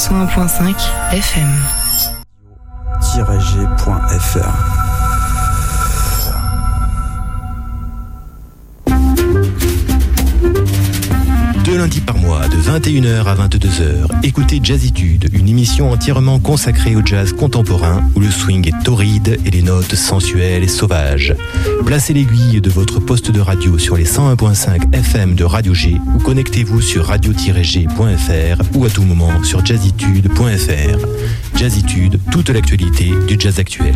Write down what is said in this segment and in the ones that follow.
101.5 FM. -g.fr. Deux lundis par mois, de 21h à 22h, écoutez Jazzitude, une émission entièrement consacrée au jazz contemporain où le swing est torride et les notes sensuelles et sauvages. Placez l'aiguille de votre poste de radio sur les 101.5 FM de Radio G ou connectez-vous sur radio-g.fr ou à tout moment sur jazzitude.fr. Jazzitude, toute l'actualité du jazz actuel.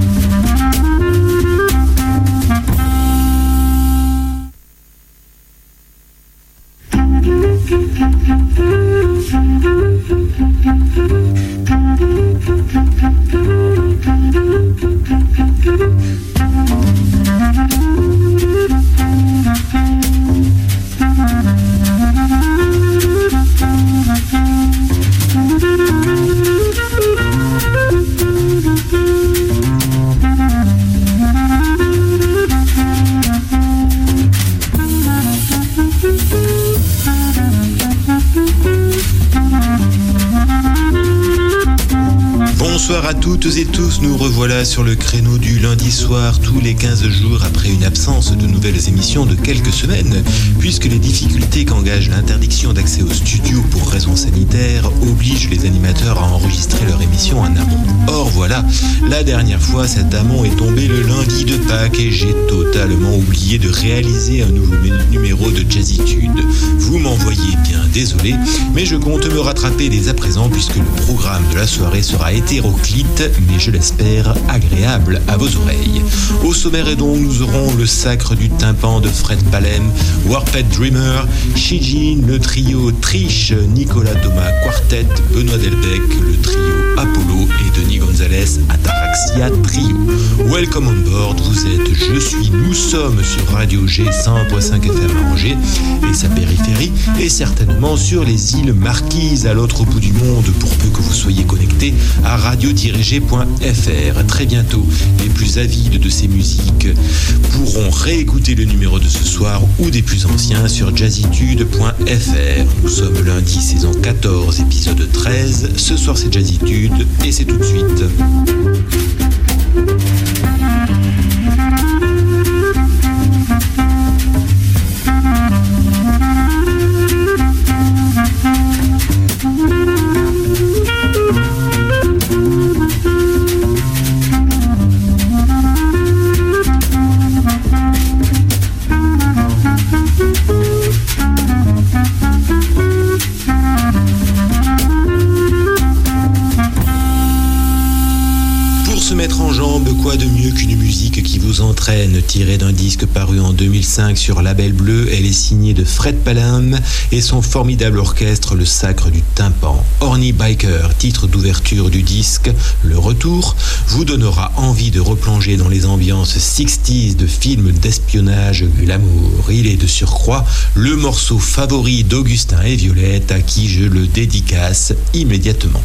Bonsoir à toutes et tous, nous revoilà sur le créneau du lundi soir tous les 15 jours après une absence de nouvelles émissions de quelques semaines, puisque les difficultés qu'engage l'interdiction d'accès au studio pour raisons sanitaires obligent les animateurs à enregistrer leur émission en amont. Or voilà, la dernière fois cet amont est tombé le lundi de Pâques et j'ai totalement oublié de réaliser un nouveau numéro de Jazzitude. Vous m'en voyez bien désolé, mais je compte me rattraper dès à présent puisque le programme de la soirée sera hétéroclite, mais je l'espère agréable à vos oreilles. Au sommaire et donc, nous aurons le sacre du tympan de Fred Palem, Warped Dreamer, Shijin, le trio Triche, Nicolas Thomas Quartet, Benoît Delbecq, le trio Apollo et Denis Gonzalez, Ataraxia Trio. Welcome on board, vous êtes, je suis, nous sommes sur Radio G 101.5 FM à Angers et sa périphérie, et certainement sur les îles Marquises à l'autre bout du monde, pour peu que vous soyez connectés à radio-g.fr. Très bientôt, les plus avides de ces musiques pourront réécouter le numéro de ce soir ou des plus anciens sur jazzitude.fr. Nous sommes lundi, saison 14, épisode 13. Ce soir, c'est Jazzitude et c'est tout de suite. Quoi de mieux qu'une musique qui vous entraîne, tirée d'un disque paru en 2005 sur Label Bleu. Elle est signée de Fred Palem et son formidable orchestre, le Sacre du Tympan. Horny Biker, titre d'ouverture du disque, le retour, vous donnera envie de replonger dans les ambiances 60s de films d'espionnage glamour. Il est de surcroît le morceau favori d'Augustin et Violette, à qui je le dédicace immédiatement.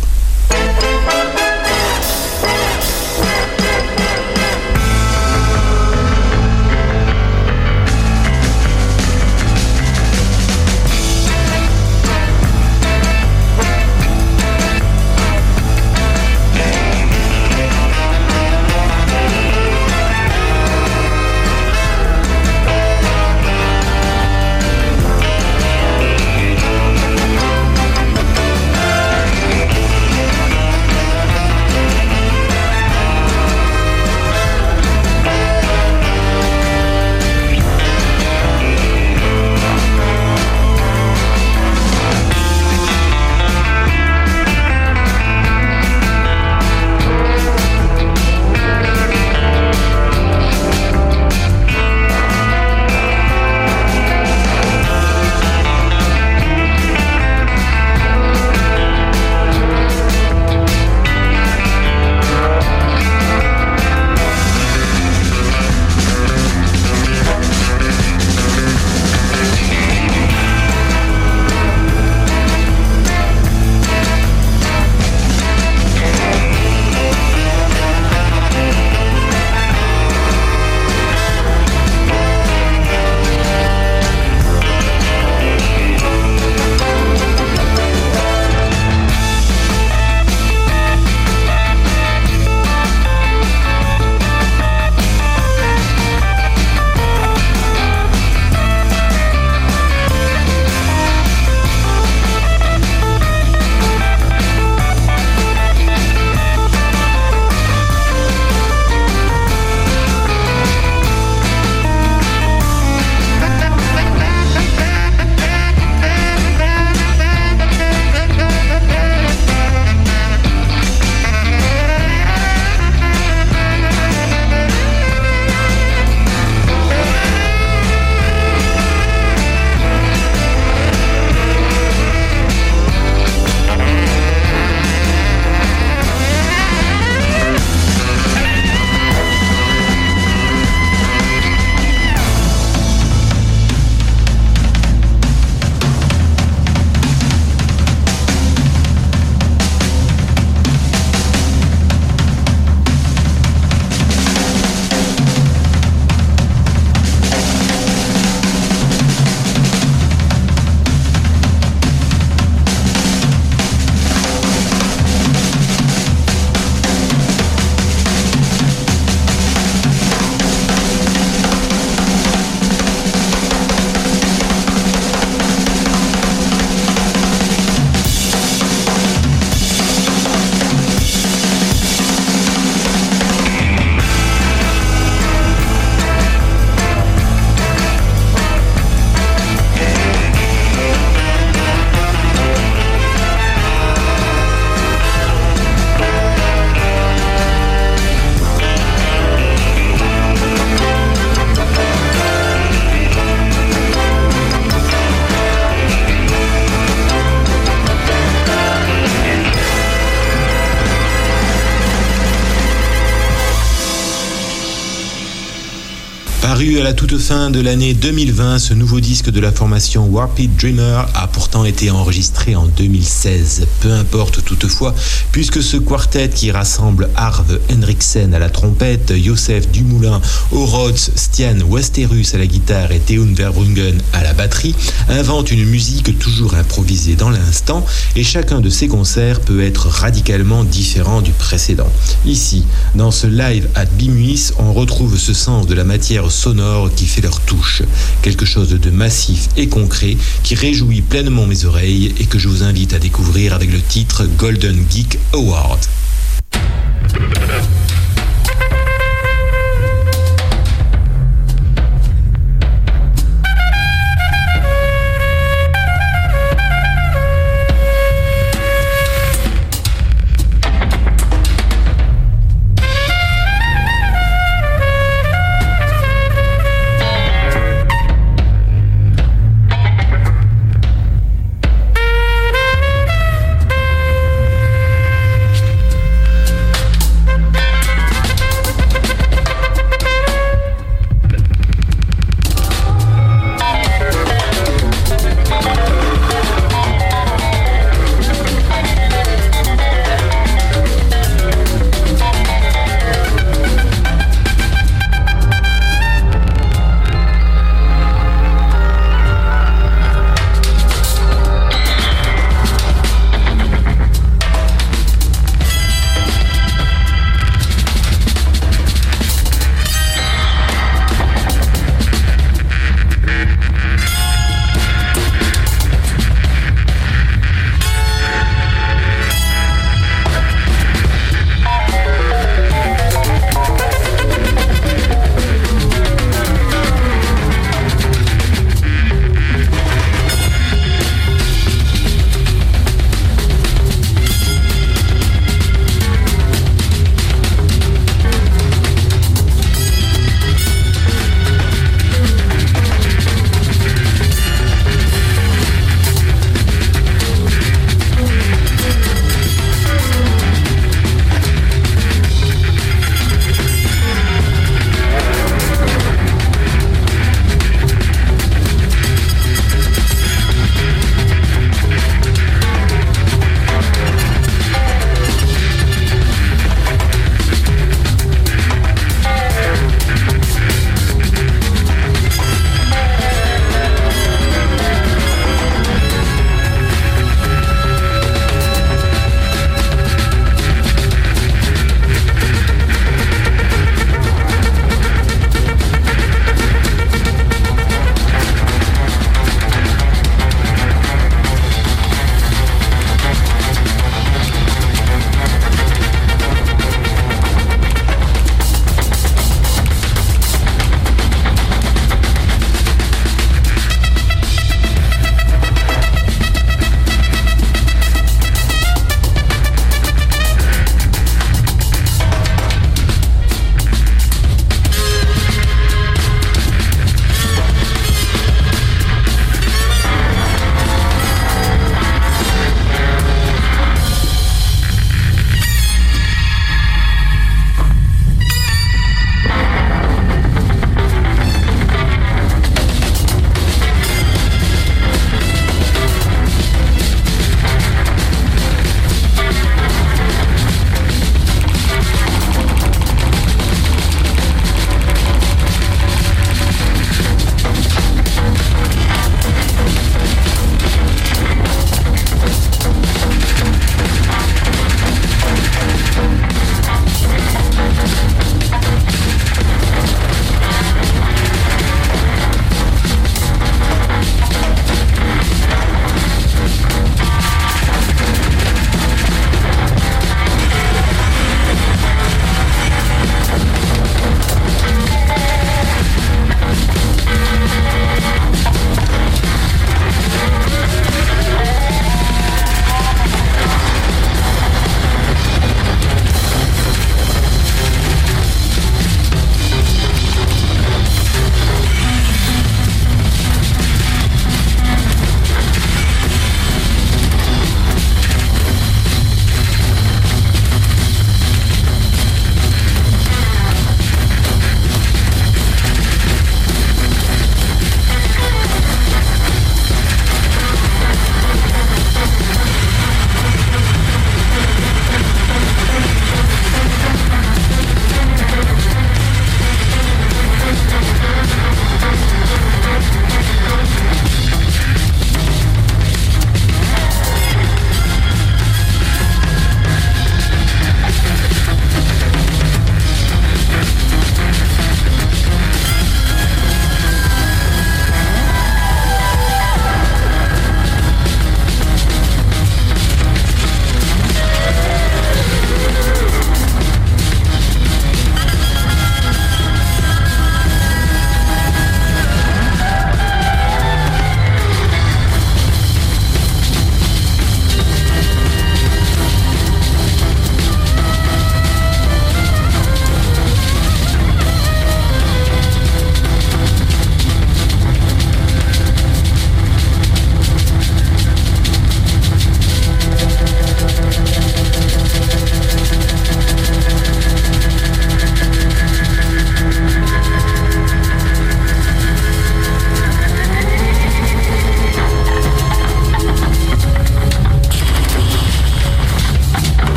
Paru à la toute fin de l'année 2020, ce nouveau disque de la formation Warped Dreamer a pourtant été enregistré en 2016. Peu importe toutefois, puisque ce quartet qui rassemble Arve Henriksen à la trompette, Joseph Dumoulin au Rhodes, Stian Westerus à la guitare et Teun Verbruggen à la batterie, invente une musique toujours improvisée dans l'instant, et chacun de ces concerts peut être radicalement différent du précédent. Ici, dans ce live at Bimuis, on retrouve ce sens de la matière sonore qui fait leur touche. Quelque chose de massif et concret qui réjouit pleinement mes oreilles et que je vous invite à découvrir avec le titre Golden Geek Award.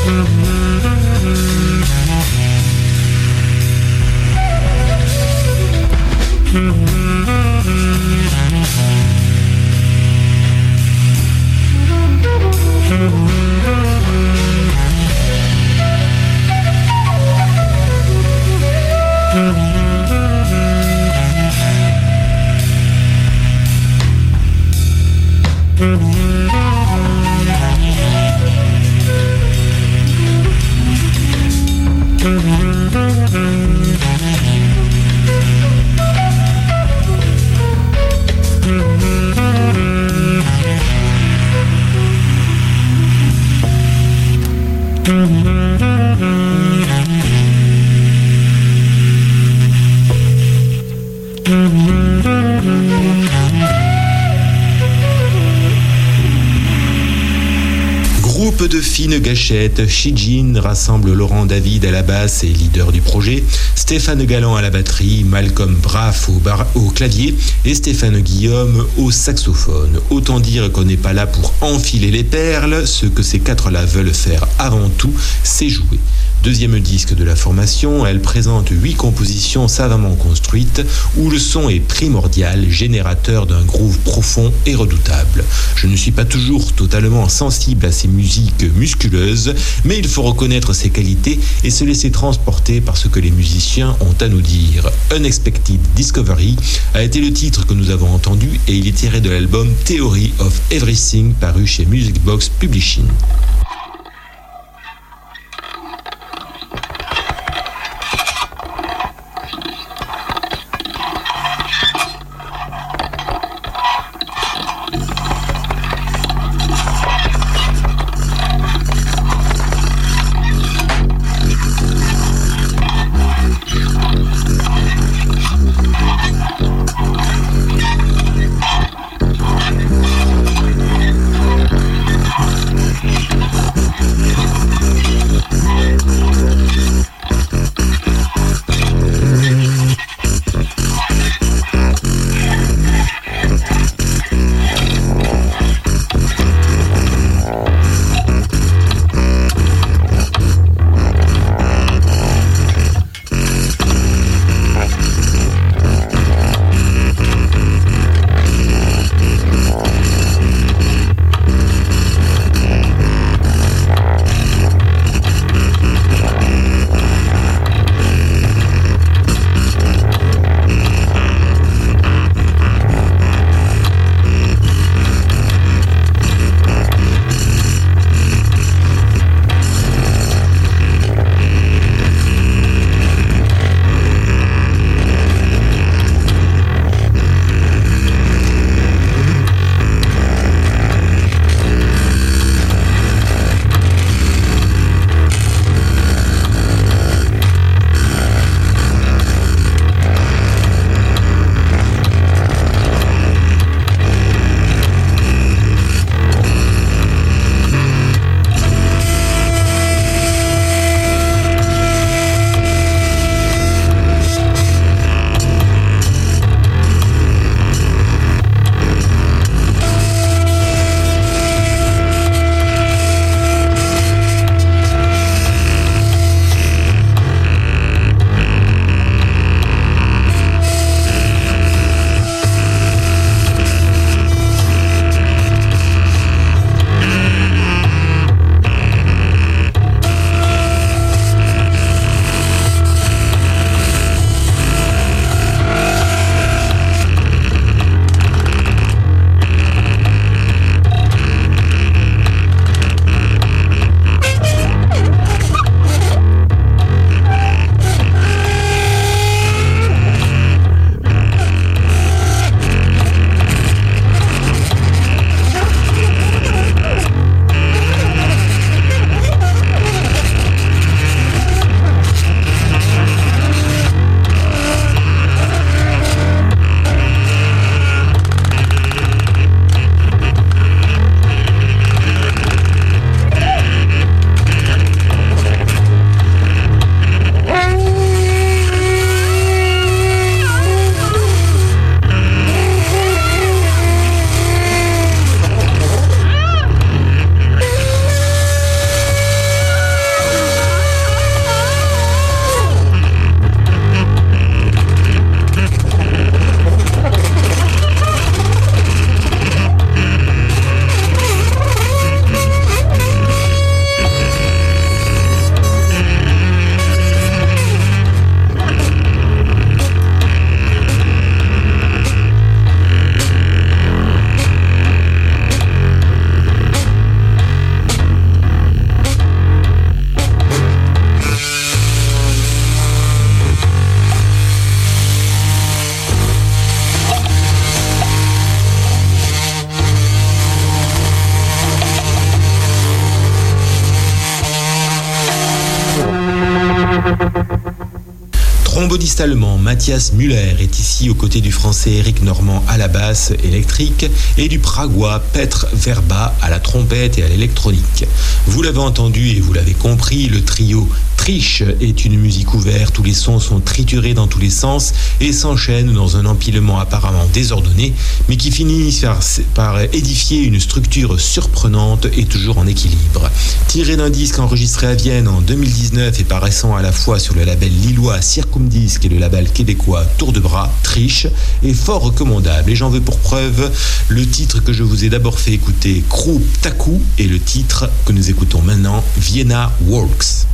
Groupe de fines gâchettes, Shijin rassemble Laurent David à la basse et leader du projet, Stéphane Galland à la batterie, Malcolm Braff au clavier et Stéphane Guillaume au saxophone. Autant dire qu'on n'est pas là pour enfiler les perles, ce que ces quatre-là veulent faire avant tout, c'est jouer. Deuxième disque de la formation, elle présente 8 compositions savamment construites où le son est primordial, générateur d'un groove profond et redoutable. Je ne suis pas toujours totalement sensible à ces musiques musculeuses, mais il faut reconnaître ses qualités et se laisser transporter par ce que les musiciens ont à nous dire. Unexpected Discovery a été le titre que nous avons entendu et il est tiré de l'album Theory of Everything paru chez Music Box Publishing. Tromboniste allemand Matthias Müller est ici aux côtés du français Eric Normand à la basse électrique et du pragois Petr Verba à la trompette et à l'électronique. Vous l'avez entendu et vous l'avez compris, le trio Triche est une musique ouverte où les sons sont triturés dans tous les sens et s'enchaînent dans un empilement apparemment désordonné, mais qui finit par édifier une structure surprenante et toujours en équilibre. Tiré d'un disque enregistré à Vienne en 2019 et paraissant à la fois sur le label lillois Circumdisc et le label québécois Tour de Bras, Triche est fort recommandable et j'en veux pour preuve le titre que je vous ai d'abord fait écouter, Krou Ptaku, et le titre que nous écoutons maintenant, Vienna Walks.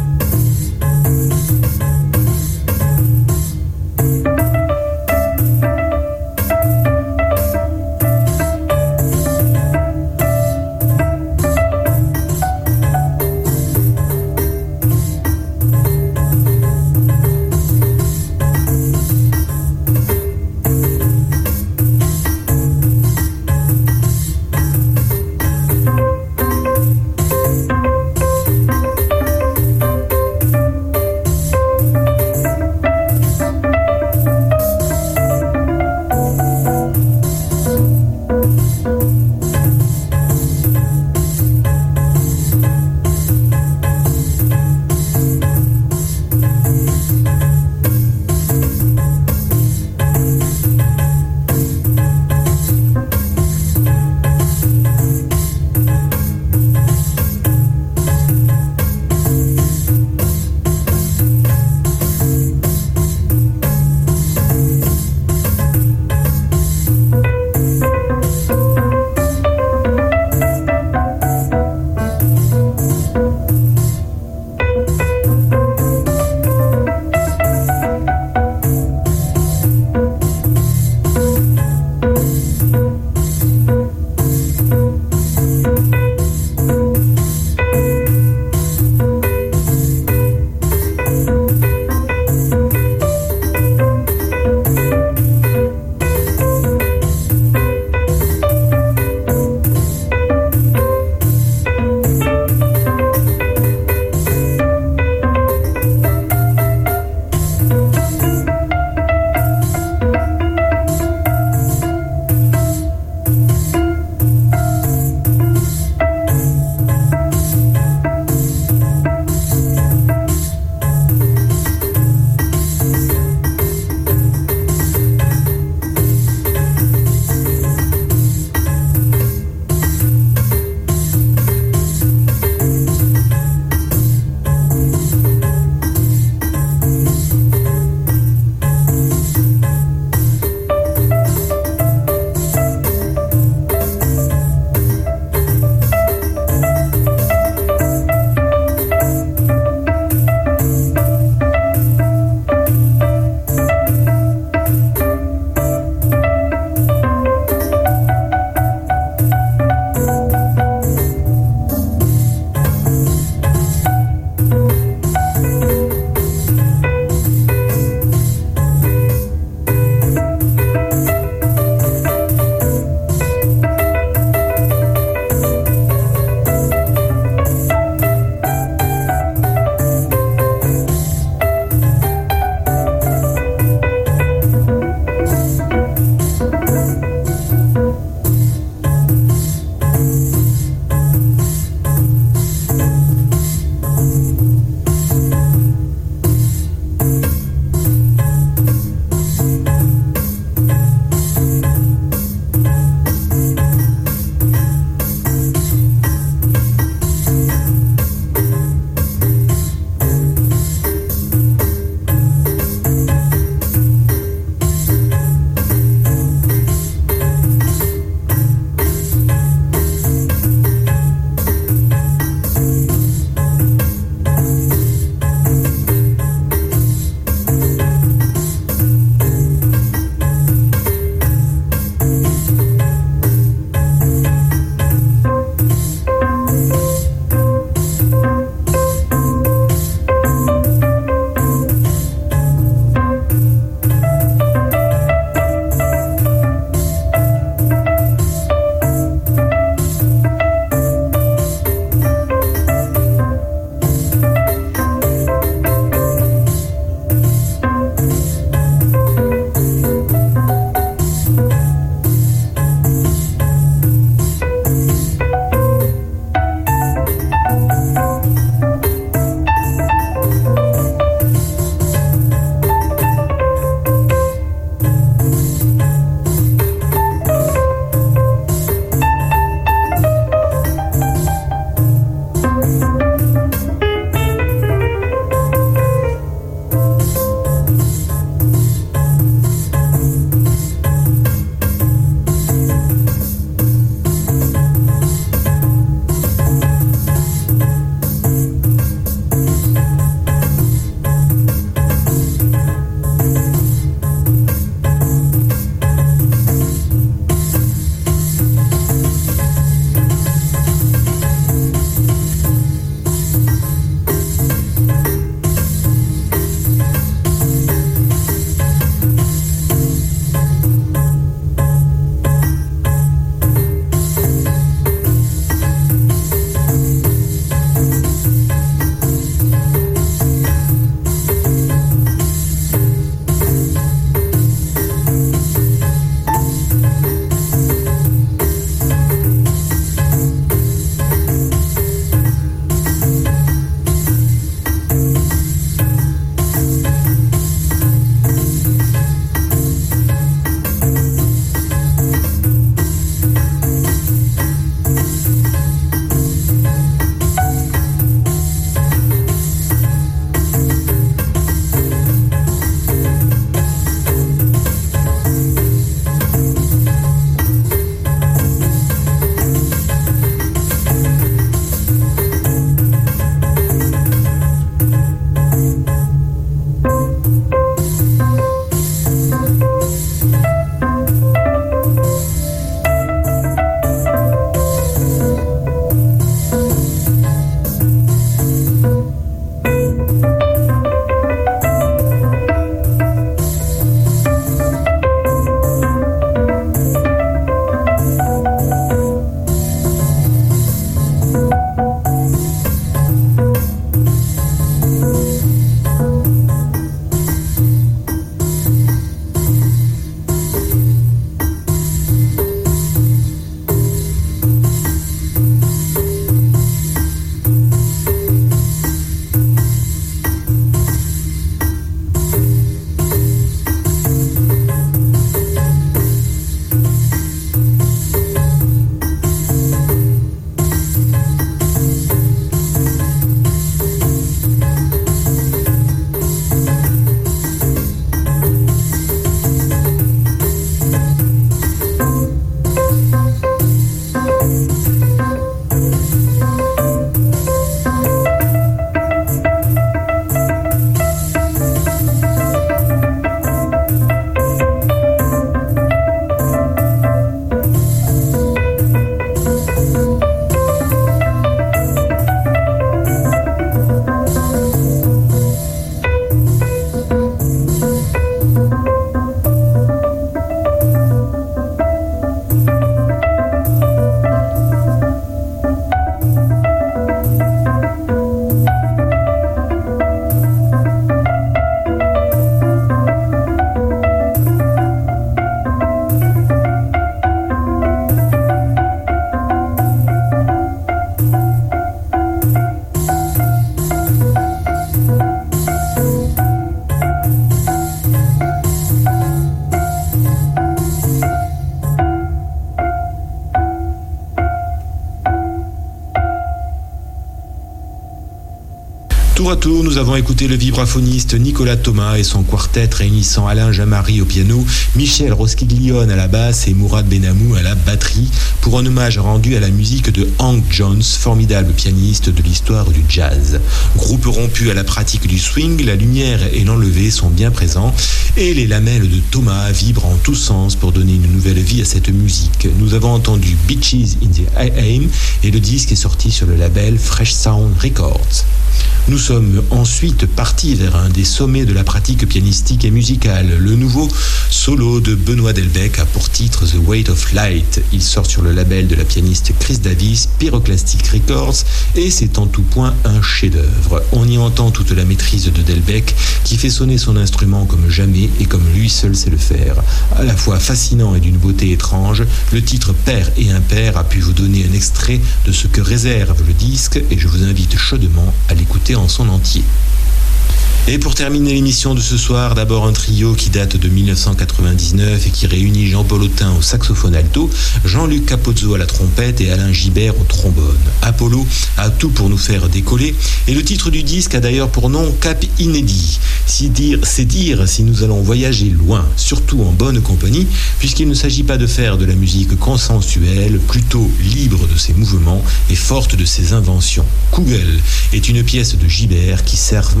retour, nous avons écouté le vibraphoniste Nicolas Thomas et son quartet réunissant Alain Jamari au piano, Michel Roskiglione à la basse et Mourad Benamou à la batterie pour un hommage rendu à la musique de Hank Jones, formidable pianiste de l'histoire du jazz. Groupe rompu à la pratique du swing, la lumière et l'enlevé sont bien présents et les lamelles de Thomas vibrent en tous sens pour donner une nouvelle vie à cette musique. Nous avons entendu Beaches in the AM et le disque est sorti sur le label Fresh Sound Records. Nous sommes ensuite partis vers un des sommets de la pratique pianistique et musicale. Le nouveau solo de Benoît Delbecq a pour titre The Weight of Light. Il sort sur le label de la pianiste Chris Davis, Pyroclastic Records, et c'est en tout point un chef-d'œuvre. On y entend toute la maîtrise de Delbecq qui fait sonner son instrument comme jamais et comme lui seul sait le faire. À la fois fascinant et d'une beauté étrange, le titre Père et Impair a pu vous donner un extrait de ce que réserve le disque et je vous invite chaudement à l'écouter en son entier. Et pour terminer l'émission de ce soir, d'abord un trio qui date de 1999 et qui réunit Jean-Paul Autin au saxophone alto, Jean-Luc Capozzo à la trompette et Alain Gibert au trombone. Apollo a tout pour nous faire décoller et le titre du disque a d'ailleurs pour nom Cap Inédit. C'est dire si nous allons voyager loin, surtout en bonne compagnie, puisqu'il ne s'agit pas de faire de la musique consensuelle, plutôt libre de ses mouvements et forte de ses inventions. Kugel est une pièce de Gibert qui servira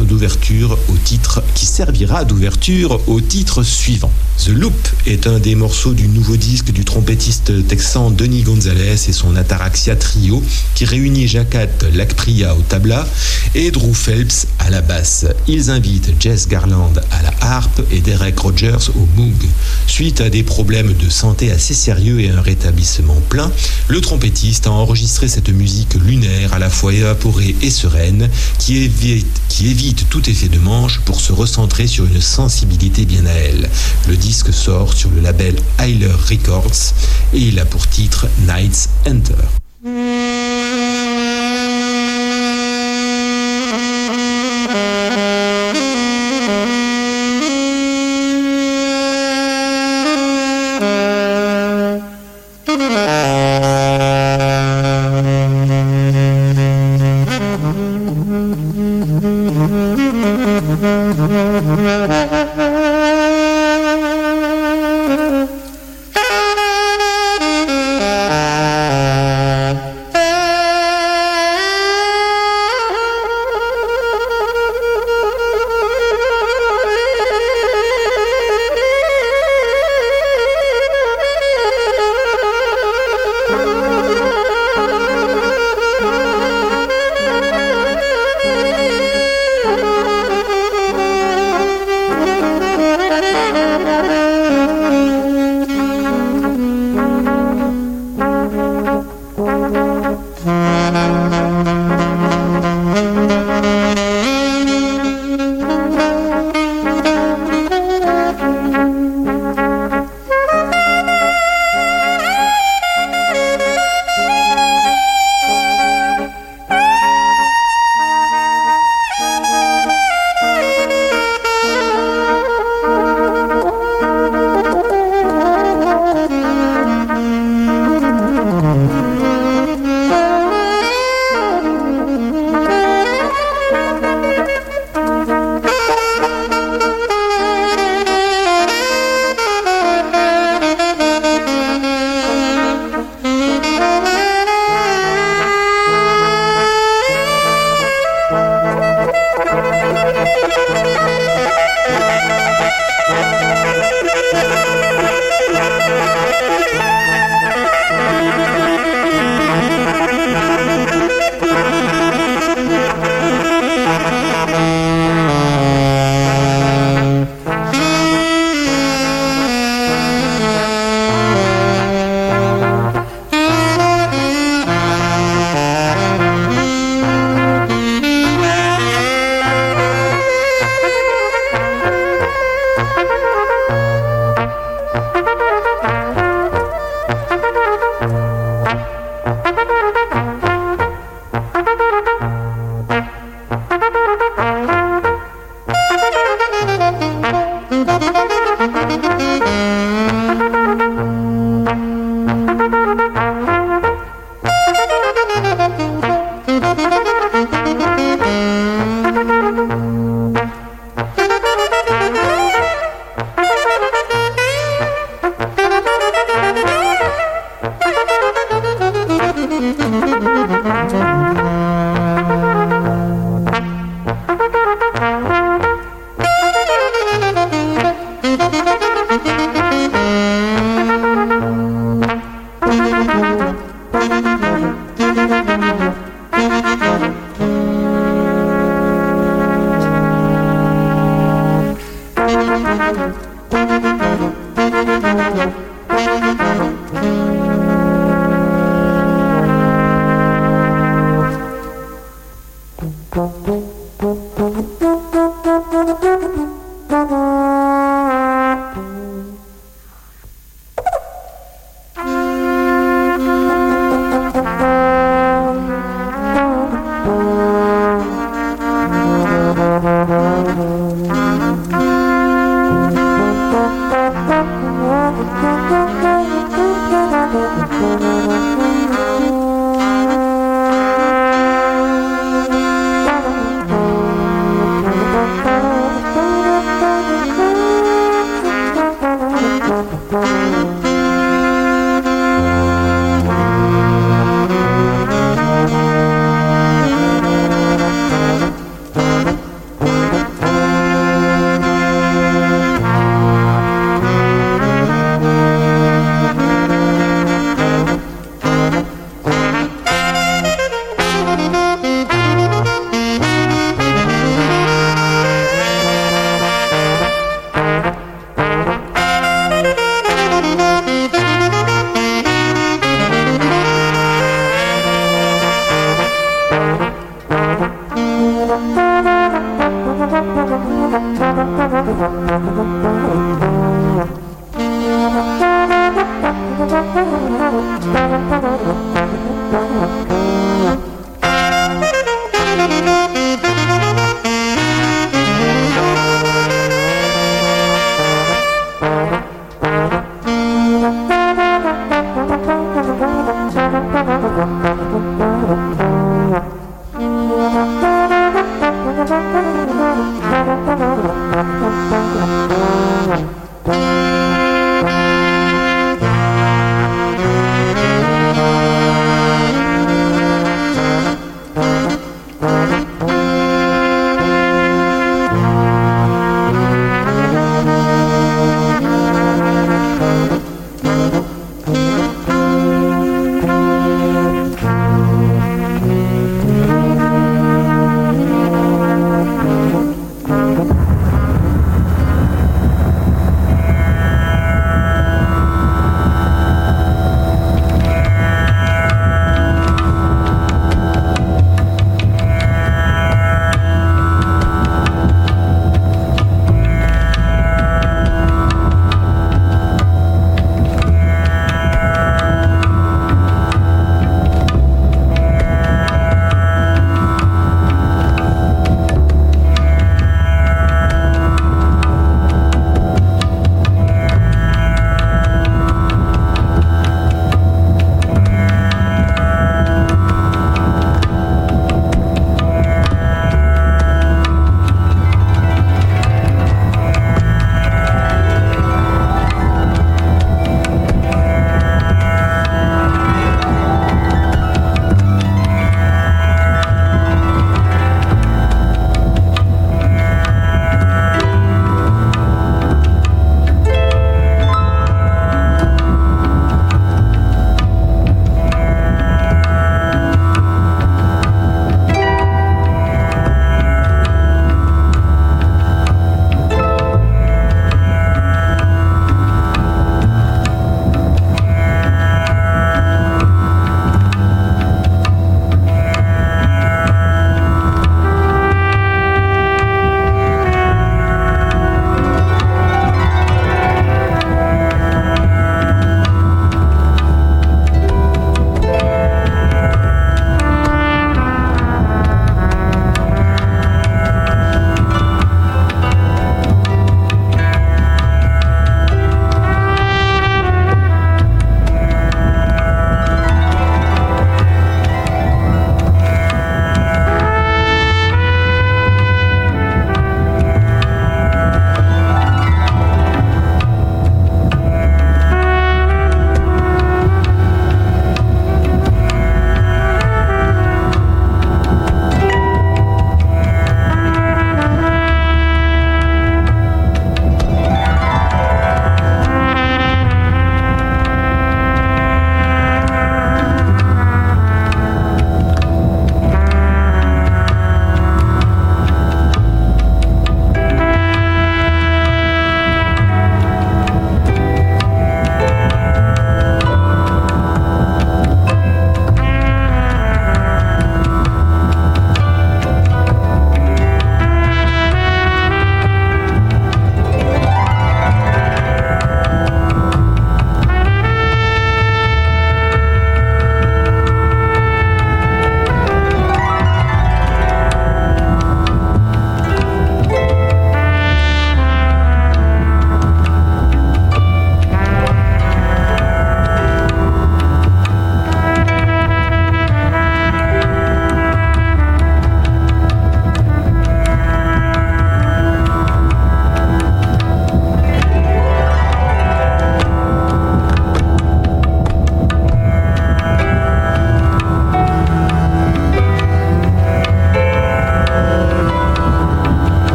d'ouverture au titre suivant. The Loop est un des morceaux du nouveau disque du trompettiste texan Denis Gonzalez et son Ataraxia Trio qui réunit Jacat Lakpria au tabla et Drew Phelps à la basse. Ils invitent Jess Garland à la harpe et Derek Rogers au moog. Suite à des problèmes de santé assez sérieux et un rétablissement plein, le trompettiste a enregistré cette musique lunaire à la fois évaporée et sereine qui évite tout effet de manche pour se recentrer sur une sensibilité bien à elle. Le disque sort sur le label Hyler Records et il a pour titre Night's Enter.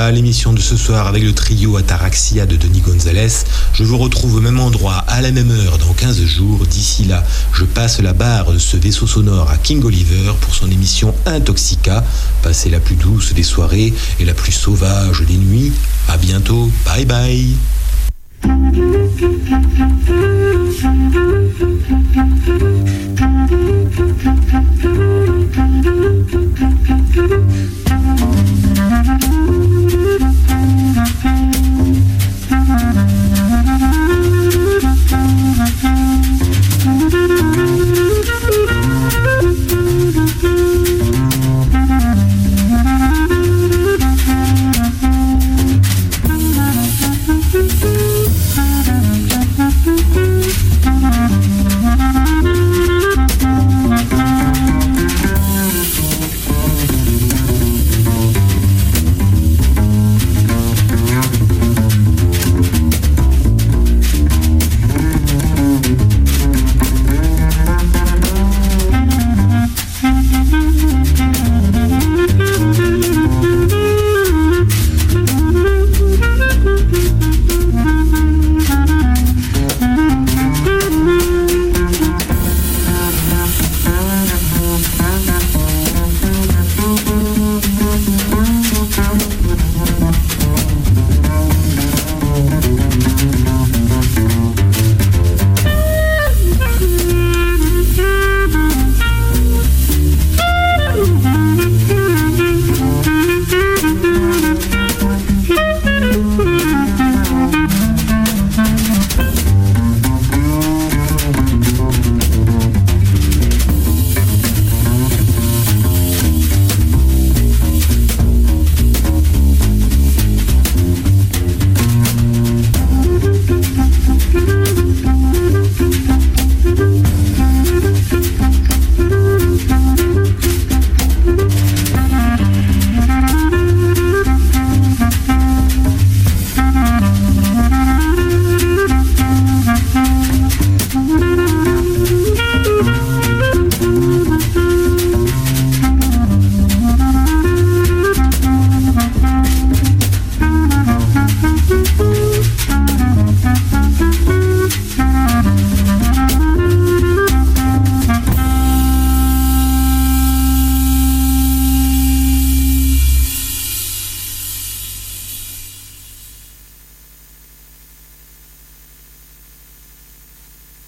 Voilà l'émission de ce soir avec le trio Ataraxia de Denis Gonzalez. Je vous retrouve au même endroit, à la même heure, dans 15 jours. D'ici là, je passe la barre de ce vaisseau sonore à King Oliver pour son émission Intoxica. Passez la plus douce des soirées et la plus sauvage des nuits. À bientôt. Bye bye.